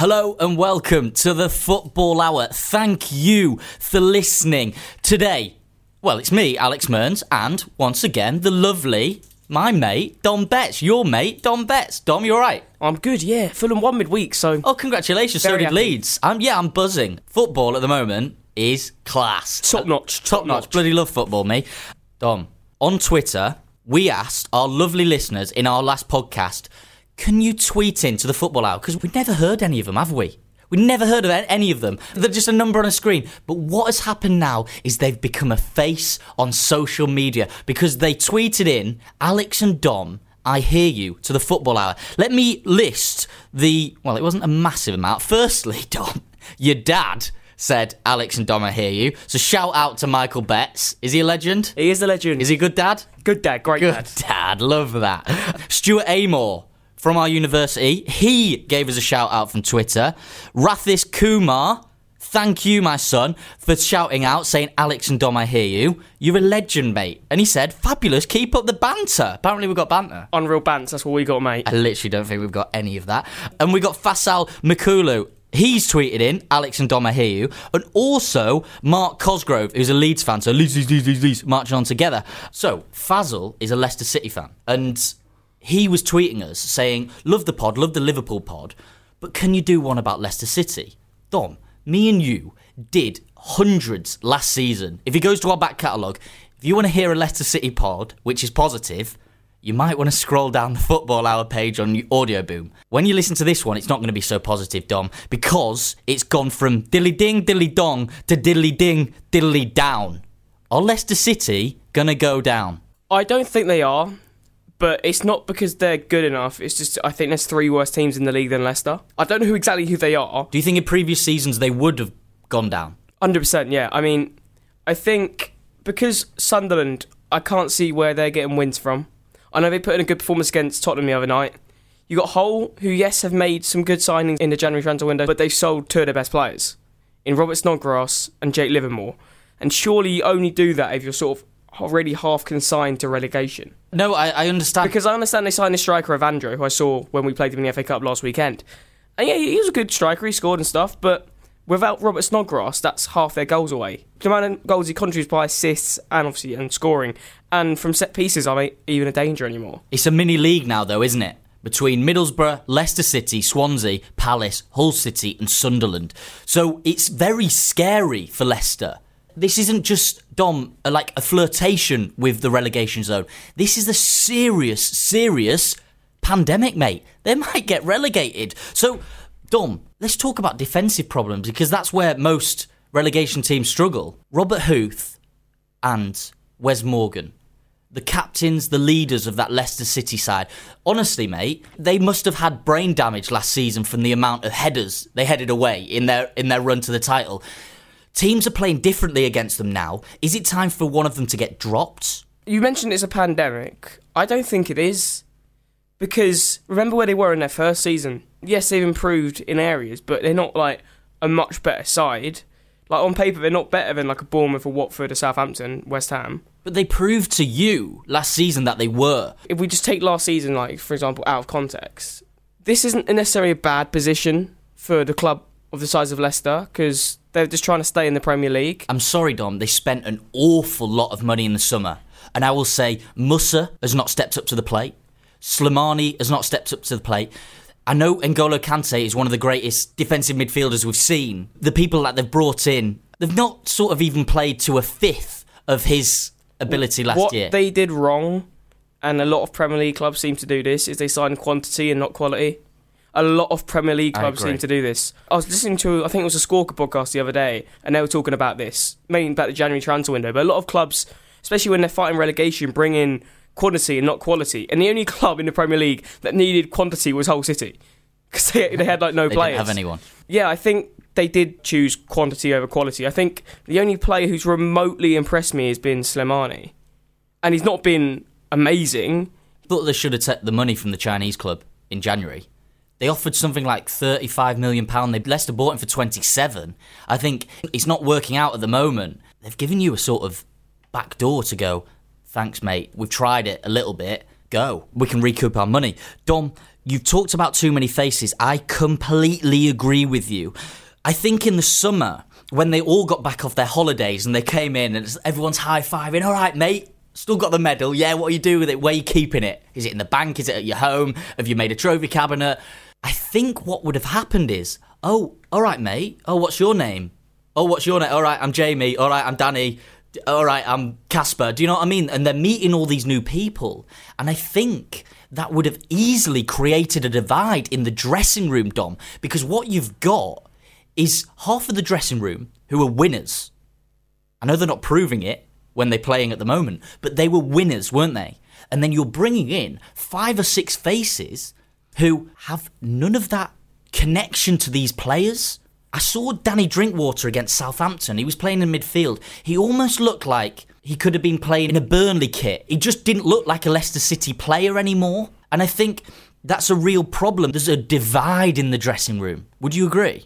Hello and welcome to the Football Hour. Thank you for listening. Today, well, it's me, Alex Mearns, and once again, the lovely, my mate, Dom Betts. Your mate, Dom Betts. Dom, you all right? I'm good, yeah. Fulham won midweek, so... Oh, congratulations. So did happy. Leeds. I'm buzzing. Football at the moment is class. Top notch. Top notch. Bloody love football, me. Dom, on Twitter, we asked our lovely listeners in our last podcast, can you tweet into the Football Hour? Because we've never heard any of them, have we? We've never heard of any of them. They're just a number on a screen. But what has happened now is they've become a face on social media because they tweeted in, Alex and Dom, I hear you, to the Football Hour. Let me list it wasn't a massive amount. Firstly, Dom, your dad said, Alex and Dom, I hear you. So shout out to Michael Betts. Is he a legend? He is a legend. Is he a good dad? Good dad, great Good dad. dad, love that. Stuart Amor from our university, he gave us a shout out from Twitter. Rathis Kumar, thank you, my son, for shouting out, saying, Alex and Dom, I hear you. You're a legend, mate. And he said, fabulous, keep up the banter. Apparently we've got banter. Unreal bants, that's what we got, mate. I literally don't think we've got any of that. And we got Fasal Mikulu. He's tweeted in, Alex and Dom, I hear you. And also, Mark Cosgrove, who's a Leeds fan, so Leeds, marching on together. So, Fazal is a Leicester City fan. And he was tweeting us saying, love the pod, love the Liverpool pod, but can you do one about Leicester City? Dom, me and you did hundreds last season. If he goes to our back catalogue, if you want to hear a Leicester City pod, which is positive, you might want to scroll down the Football Hour page on Audio Boom. When you listen to this one, it's not going to be so positive, Dom, because it's gone from dilly-ding, dilly-dong to diddly-ding, diddly-down. Are Leicester City going to go down? I don't think they are, but it's not because they're good enough. It's just, I think there's three worse teams in the league than Leicester. I don't know exactly who they are. Do you think in previous seasons they would have gone down? 100%, yeah. I mean, I think because Sunderland, I can't see where they're getting wins from. I know they put in a good performance against Tottenham the other night. You got Hull, who, yes, have made some good signings in the January transfer window, but they've sold two of their best players, in Robert Snodgrass and Jake Livermore. And surely you only do that if you're sort of already half consigned to relegation. No, I understand. Because I understand they signed a striker, Evandro, who I saw when we played him in the FA Cup last weekend. And yeah, he was a good striker, he scored and stuff, but without Robert Snodgrass, that's half their goals away. The amount of goals he contributes by assists and obviously and scoring, and from set pieces aren't even a danger anymore. It's a mini league now, though, isn't it? Between Middlesbrough, Leicester City, Swansea, Palace, Hull City and Sunderland. So it's very scary for Leicester. This isn't just, Dom, like a flirtation with the relegation zone. This is a serious pandemic, mate. They might get relegated. So, Dom, let's talk about defensive problems, because that's where most relegation teams struggle. Robert Huth and Wes Morgan, the captains, the leaders of that Leicester City side. Honestly, mate, they must have had brain damage last season from the amount of headers they headed away in their run to the title. Teams are playing differently against them now. Is it time for one of them to get dropped? You mentioned it's a pandemic. I don't think it is. Because remember where they were in their first season? Yes, they've improved in areas, but they're not like a much better side. Like on paper, they're not better than like a Bournemouth, a Watford, a Southampton, West Ham. But they proved to you last season that they were. If we just take last season, like for example, out of context, this isn't necessarily a bad position for the club of the size of Leicester, because they're just trying to stay in the Premier League. I'm sorry, Dom, they spent an awful lot of money in the summer. And I will say, Musa has not stepped up to the plate. Slimani has not stepped up to the plate. I know N'Golo Kante is one of the greatest defensive midfielders we've seen. The people that they've brought in, they've not sort of even played to a fifth of his ability last year. What they did wrong, and a lot of Premier League clubs seem to do this, is they sign quantity and not quality. A lot of Premier League clubs seem to do this. I was listening to, I think it was a Squawka podcast the other day, and they were talking about this, mainly about the January transfer window, but a lot of clubs, especially when they're fighting relegation, bring in quantity and not quality. And the only club in the Premier League that needed quantity was Hull City, because they had like no players. They didn't have anyone. Yeah, I think they did choose quantity over quality. I think the only player who's remotely impressed me has been Slimani. And he's not been amazing. I thought they should have taken the money from the Chinese club in January. They offered something like £35 million. Leicester bought him for 27. I think it's not working out at the moment. They've given you a sort of back door to go, thanks, mate. We've tried it a little bit. Go. We can recoup our money. Dom, you've talked about too many faces. I completely agree with you. I think in the summer, when they all got back off their holidays and they came in and everyone's high-fiving, all right, mate, still got the medal, yeah, what do you do with it? Where are you keeping it? Is it in the bank? Is it at your home? Have you made a trophy cabinet? I think what would have happened is, oh, all right, mate, oh, what's your name? Oh, what's your name? All right, I'm Jamie. All right, I'm Danny. All right, I'm Casper. Do you know what I mean? And they're meeting all these new people. And I think that would have easily created a divide in the dressing room, Dom, because what you've got is half of the dressing room who are winners. I know they're not proving it when they're playing at the moment, but they were winners, weren't they? And then you're bringing in 5 or 6 faces who have none of that connection to these players. I saw Danny Drinkwater against Southampton. He was playing in midfield. He almost looked like he could have been playing in a Burnley kit. He just didn't look like a Leicester City player anymore. And I think that's a real problem. There's a divide in the dressing room. Would you agree?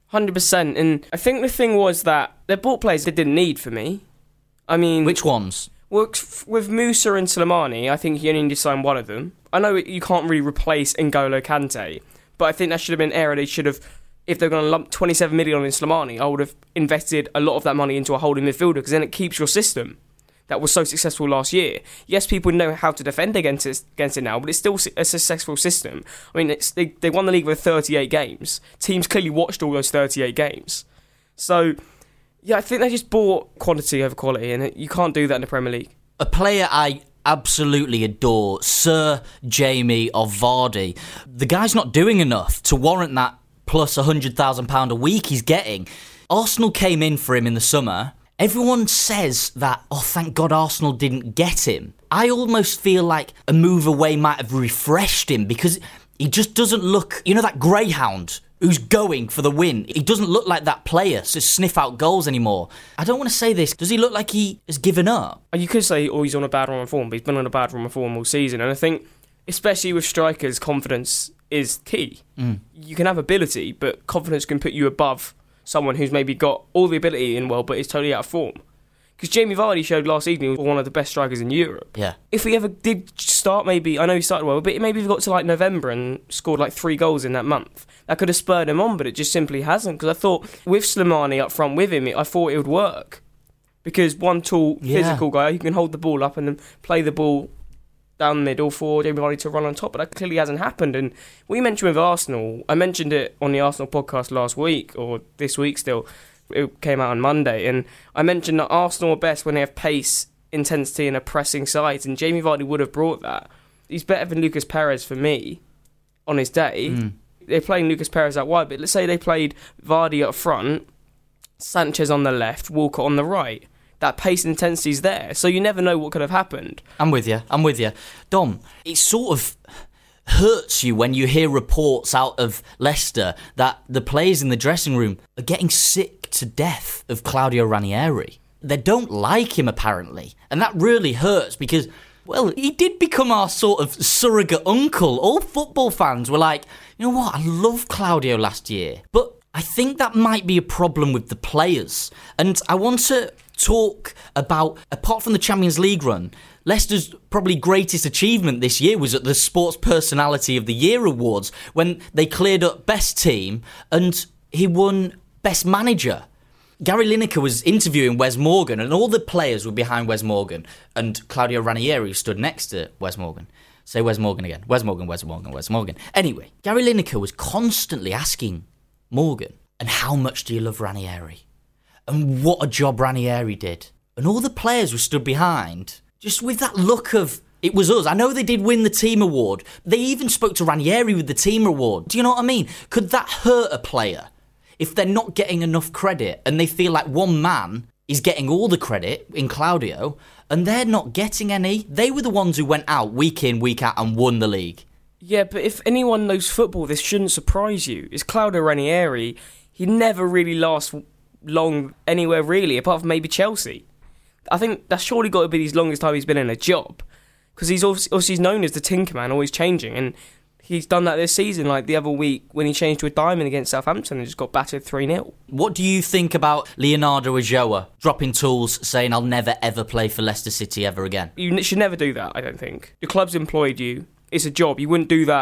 100%. And I think the thing was that they bought players they didn't need for me. I mean... Which ones? Well, with Musa and Slimani, I think you only need to sign one of them. I know you can't really replace N'Golo Kante, but I think that should have been an area they should have... If they're going to lump 27 million on in Slimani, I would have invested a lot of that money into a holding midfielder, because then it keeps your system that was so successful last year. Yes, people know how to defend against it now, but it's still a successful system. I mean, they won the league with 38 games. Teams clearly watched all those 38 games. So, yeah, I think they just bought quantity over quality, and you can't do that in the Premier League. A player I absolutely adore, Sir Jamie of Vardy. The guy's not doing enough to warrant that plus £100,000 a week he's getting. Arsenal came in for him in the summer. Everyone says that, oh, thank God Arsenal didn't get him. I almost feel like a move away might have refreshed him, because he just doesn't look, you know, that greyhound who's going for the win. He doesn't look like that player to sniff out goals anymore. I don't want to say this. Does he look like he has given up? You could say, oh, he's on a bad run of form, but he's been on a bad run of form all season. And I think, especially with strikers, confidence is key. You can have ability, but confidence can put you above someone who's maybe got all the ability in but is totally out of form. Because Jamie Vardy showed last evening he was one of the best strikers in Europe. Yeah. If he ever did start, maybe, I know he started well, but maybe he got to like November and scored like 3 goals in that month, that could have spurred him on, but it just simply hasn't. Because I thought with Slimani up front with him, I thought it would work. Because one tall, physical guy who can hold the ball up and then play the ball down the middle for Jamie Vardy to run on top, but that clearly hasn't happened. And what you mentioned with Arsenal, I mentioned it on the Arsenal podcast last week, or this week still, it came out on Monday, and I mentioned that Arsenal are best when they have pace, intensity and a pressing side, and Jamie Vardy would have brought that. He's better than Lucas Perez for me on his day. They're playing Lucas Perez out wide, but let's say they played Vardy up front, Sanchez on the left, Walker on the right. That pace and intensity is there, so you never know what could have happened. I'm with you. Dom, it sort of hurts you when you hear reports out of Leicester that the players in the dressing room are getting sick to death of Claudio Ranieri. They don't like him, apparently, and that really hurts because, well, he did become our sort of surrogate uncle. All football fans were like, you know what, I love Claudio last year, but I think that might be a problem with the players. And I want to talk about, apart from the Champions League run, Leicester's probably greatest achievement this year was at the Sports Personality of the Year Awards, when they cleared up Best Team and he won Best Manager. Gary Lineker was interviewing Wes Morgan, and all the players were behind Wes Morgan, and Claudio Ranieri stood next to Wes Morgan. Say Wes Morgan again. Wes Morgan, Wes Morgan, Wes Morgan. Anyway, Gary Lineker was constantly asking Morgan, and how much do you love Ranieri? And what a job Ranieri did. And all the players were stood behind, just with that look of, it was us. I know they did win the team award. They even spoke to Ranieri with the team award. Do you know what I mean? Could that hurt a player if they're not getting enough credit and they feel like one man is getting all the credit in Claudio and they're not getting any? They were the ones who went out week in, week out and won the league. Yeah, but if anyone knows football, this shouldn't surprise you. It's Claudio Ranieri. He never really lasts long anywhere, really, apart from maybe Chelsea. I think that's surely got to be his longest time he's been in a job. Because he's obviously known as the Tinkerman, always changing. And he's done that this season, like the other week when he changed to a diamond against Southampton and just got battered 3-0. What do you think about Leonardo Ulloa dropping tools, saying, I'll never ever play for Leicester City ever again? You should never do that, I don't think. Your club's employed you. It's a job. You wouldn't do that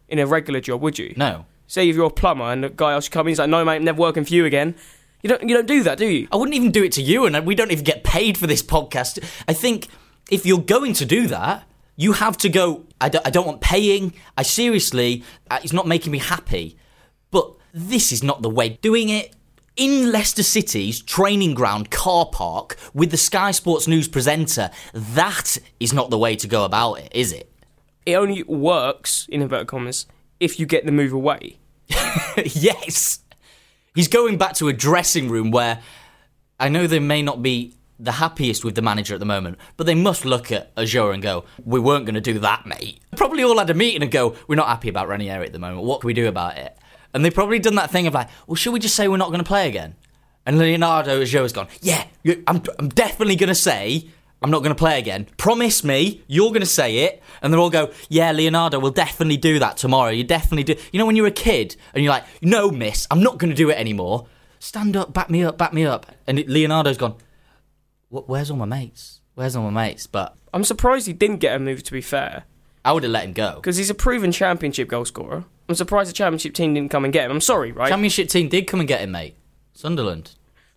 in a regular job, would you? No. Say if you're a plumber and a guy else comes in, he's like, no, mate, I'm never working for you again. You don't do that, do you? I wouldn't even do it to you, and we don't even get paid for this podcast. I think if you're going to do that, you have to go, I don't want paying. I seriously, it's not making me happy. But this is not the way. Doing it in Leicester City's training ground car park with the Sky Sports News presenter, that is not the way to go about it, is it? It only works, in inverted commas, if you get the move away. Yes. He's going back to a dressing room where I know they may not be the happiest with the manager at the moment, but they must look at Azure and go, we weren't going to do that, mate. Probably all had a meeting and go, we're not happy about Ranieri at the moment. What can we do about it? And they've probably done that thing of like, well, should we just say we're not going to play again? And Leonardo Azure has gone, yeah, I'm definitely going to say I'm not going to play again. Promise me you're going to say it. And they'll all go, yeah, Leonardo, we'll definitely do that tomorrow. You definitely do. You know when you're a kid and you're like, no, miss, I'm not going to do it anymore. Stand up, back me up, back me up. And Leonardo's gone, where's all my mates? Where's all my mates? But I'm surprised he didn't get a move, to be fair. I would have let him go. Because he's a proven championship goal scorer. I'm surprised the championship team didn't come and get him. I'm sorry, right? Championship team did come and get him, mate. Sunderland.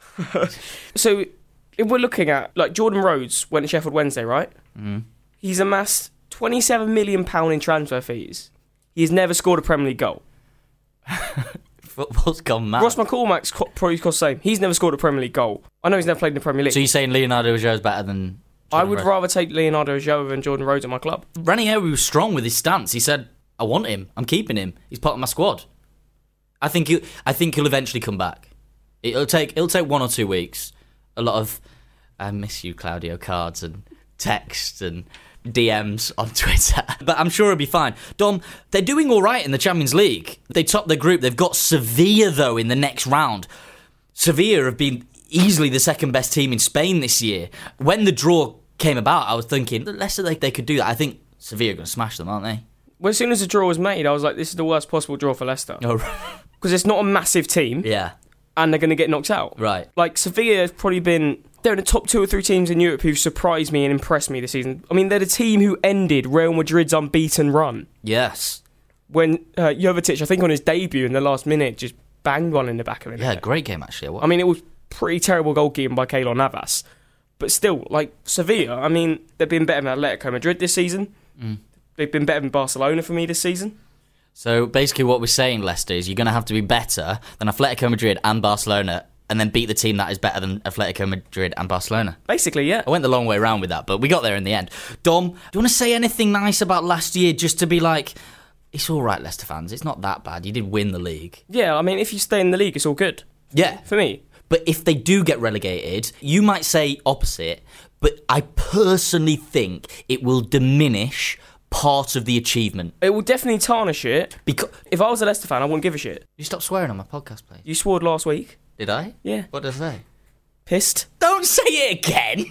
So, if we're looking at, like, Jordan Rhodes went to Sheffield Wednesday, right? Mm. He's amassed £27 million in transfer fees. He's never scored a Premier League goal. Football's gone mad. Ross McCormack's probably cost the same. He's never scored a Premier League goal. I know he's never played in the Premier League. So you're saying Leonardo Azure is better than Jordan I would Rhodes? rather take Leonardo Azure than Jordan Rhodes at my club. Ranieri was strong with his stance. He said, I want him. I'm keeping him. He's part of my squad. I think he'll eventually come back. It'll take 1 or 2 weeks. A lot of I miss you, Claudio cards and texts and DMs on Twitter. But I'm sure it'll be fine. Dom, they're doing all right in the Champions League. They top their group. They've got Sevilla, though, in the next round. Sevilla have been easily the second best team in Spain this year. When the draw came about, I was thinking, Leicester, they could do that. I think Sevilla are going to smash them, aren't they? Well, as soon as the draw was made, I was like, this is the worst possible draw for Leicester. Oh, Because it's not a massive team. yeah. And they're going to get knocked out. Right. Like, Sevilla has probably been... They're in the top 2 or 3 teams in Europe who've surprised me and impressed me this season. I mean, they're the team who ended Real Madrid's unbeaten run. Yes. When Jovetic, I think on his debut in the last minute, just banged one in the back of it. Yeah, great game, actually. I mean, it was pretty terrible goalkeeping by Keylor Navas. But still, like, Sevilla, I mean, they've been better than Atletico Madrid this season. Mm. They've been better than Barcelona for me this season. So basically what we're saying, Leicester, is you're going to have to be better than Atletico Madrid and Barcelona and then beat the team that is better than Atletico Madrid and Barcelona. Basically, yeah. I went the long way around with that, but we got there in the end. Dom, do you want to say anything nice about last year just to be like, it's all right, Leicester fans, it's not that bad. You did win the league. Yeah, I mean, if you stay in the league, it's all good. Yeah. For me. But if they do get relegated, you might say opposite, but I personally think it will diminish part of the achievement. It will definitely tarnish it. Because If I was a Leicester fan, I wouldn't give a shit. you stop swearing on my podcast, please. You swore last week. Did I? Yeah. What did I say? Pissed. Don't say it again!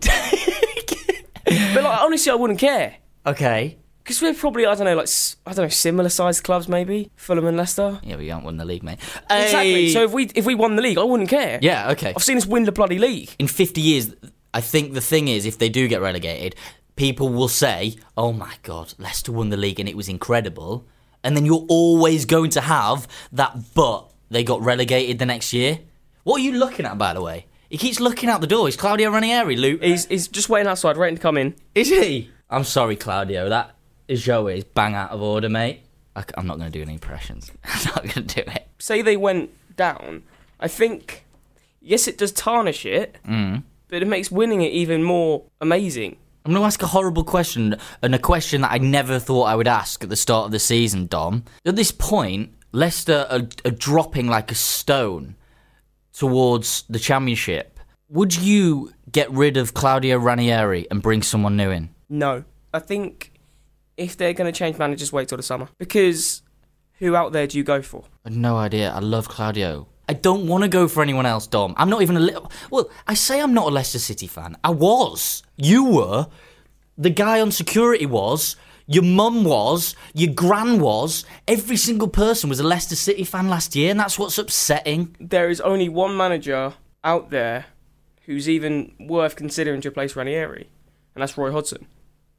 But like, honestly, I wouldn't care. Okay. Because we're probably, similar sized clubs maybe. Fulham and Leicester. Yeah, but you haven't won the league, mate. Exactly. Hey. So if we won the league, I wouldn't care. Yeah, okay. I've seen us win the bloody league. In 50 years, I think the thing is, if they do get relegated, people will say, oh my God, Leicester won the league and it was incredible. And then you're always going to have that, but they got relegated the next year. What are you looking at, by the way? He keeps looking out the door. He's Claudio Ranieri, Luke. He's just waiting outside, waiting to come in. Is he? I'm sorry, Claudio. That show is bang out of order, mate. I'm not going to do any impressions. I'm not going to do it. Say they went down. I think, yes, it does tarnish it, but it makes winning it even more amazing. I'm going to ask a horrible question, and a question that I never thought I would ask at the start of the season, Dom. At this point, Leicester are dropping like a stone towards the Championship. Would you get rid of Claudio Ranieri and bring someone new in? No. I think if they're going to change managers, wait till the summer. Because who out there do you go for? I have no idea. I love Claudio. I don't want to go for anyone else, Dom. I'm not even a little... Well, I say I'm not a Leicester City fan. I was. You were. The guy on security was. Your mum was. Your gran was. Every single person was a Leicester City fan last year, and that's what's upsetting. There is only one manager out there who's even worth considering to replace Ranieri, and that's Roy Hodgson.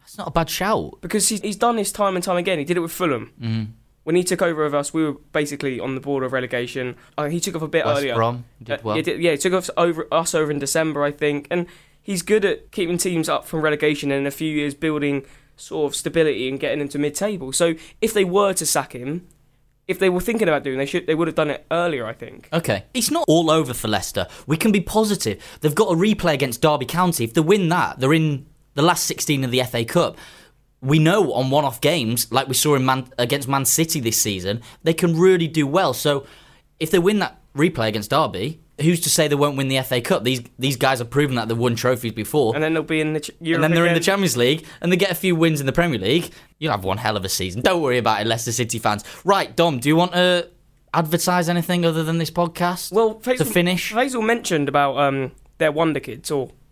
That's not a bad shout. Because he's done this time and time again. He did it with Fulham. When he took over with us, we were basically on the border of relegation. He took off a bit earlier. West Brom did well. He took us over in December, I think. And he's good at keeping teams up from relegation and in a few years building sort of stability and getting into mid-table. So if they were to sack him, if they were thinking about doing, they would have done it earlier, I think. Okay. It's not all over for Leicester. We can be positive. They've got a replay against Derby County. If they win that, they're in the last 16 of the FA Cup. We know on one-off games, like we saw against Man City this season, they can really do well. So if they win that replay against Derby, who's to say they won't win the FA Cup? These guys have proven that they've won trophies before. And then they'll be in the Europe And then they're again. in the Champions League, and they get a few wins in the Premier League. You'll have one hell of a season. Don't worry about it, Leicester City fans. Right, Dom, do you want to advertise anything other than this podcast? Well, to finish? Faisal mentioned about their wonder kids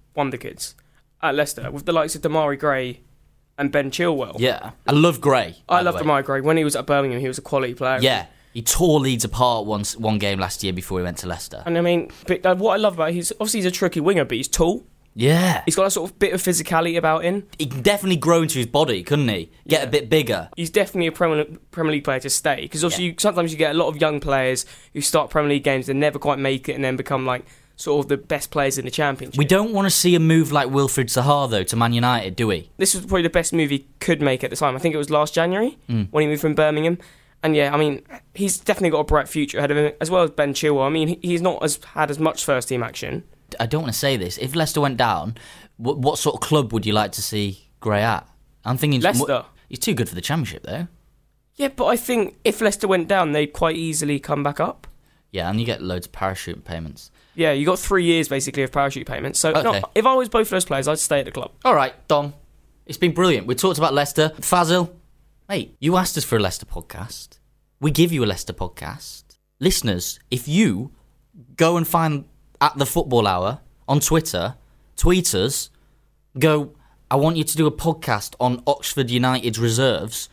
at Leicester, with the likes of Damari Gray and Ben Chilwell. Yeah. I love Gray. I love Damari Gray. When he was at Birmingham, he was a quality player. Yeah. He tore Leeds apart one game last year before he went to Leicester. And I mean, what I love about he's a tricky winger, but he's tall. Yeah. He's got a sort of bit of physicality about him. He can definitely grow into his body, couldn't he? Get a bit bigger. He's definitely a Premier League player to stay. Because obviously sometimes you get a lot of young players who start Premier League games and never quite make it and then become like sort of the best players in the Championship. We don't want to see a move like Wilfried Zaha, though, to Man United, do we? This was probably the best move he could make at the time. I think it was last January when he moved from Birmingham. And yeah, I mean, he's definitely got a bright future ahead of him, as well as Ben Chilwell. I mean, he's not had as much first-team action. I don't want to say this. If Leicester went down, what sort of club would you like to see Gray at? I'm thinking Leicester. He's too good for the Championship, though. Yeah, but I think if Leicester went down, they'd quite easily come back up. Yeah, and you get loads of parachute payments. Yeah, you got 3 years, basically, of parachute payments. So Okay. if I was both of those players, I'd stay at the club. All right, Dom. It's been brilliant. We talked about Leicester. Fazil, mate, you asked us for a Leicester podcast. We give you a Leicester podcast. Listeners, if you go and find at the Football Hour on Twitter, tweet us, go, I want you to do a podcast on Oxford United's reserves.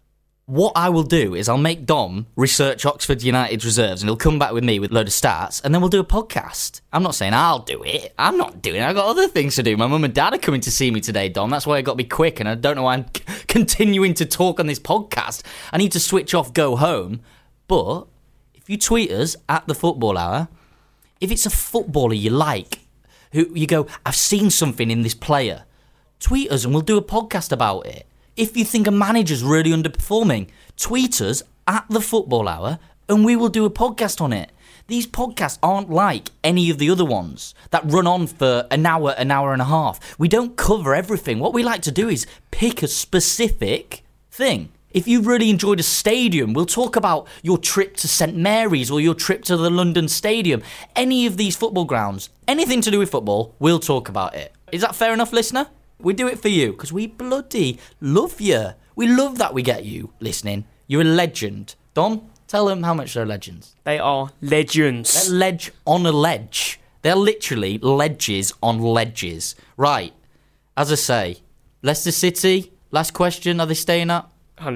What I will do is I'll make Dom research Oxford United's reserves and he'll come back with me with a load of stats and then we'll do a podcast. I'm not saying I'll do it. I'm not doing it. I've got other things to do. My mum and dad are coming to see me today, Dom. That's why I got to be quick and I don't know why I'm continuing to talk on this podcast. I need to switch off, go home. But if you tweet us at the Football Hour, if it's a footballer you like, who you go, I've seen something in this player, tweet us and we'll do a podcast about it. If you think a manager's really underperforming, tweet us at the Football Hour and we will do a podcast on it. These podcasts aren't like any of the other ones that run on for an hour and a half. We don't cover everything. What we like to do is pick a specific thing. If you really enjoyed a stadium, we'll talk about your trip to St Mary's or your trip to the London Stadium. Any of these football grounds, anything to do with football, we'll talk about it. Is that fair enough, listener? We do it for you, because we bloody love you. We love that we get you listening. You're a legend. Dom, tell them how much they're legends. They are legends. They're ledge on a ledge. They're literally ledges on ledges. Right, as I say, Leicester City, last question, are they staying up?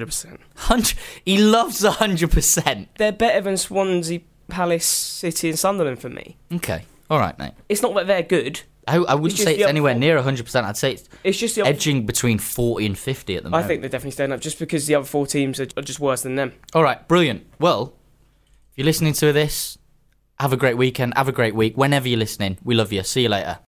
100%. He loves 100%. They're better than Swansea, Palace, City and Sunderland for me. Okay, all right, mate. It's not that they're good. I wouldn't say it's anywhere near 100%. I'd say it's just edging between 40 and 50 at the moment. I think they're definitely staying up just because the other 4 teams are just worse than them. All right, brilliant. Well, if you're listening to this, have a great weekend, have a great week. Whenever you're listening, we love you. See you later.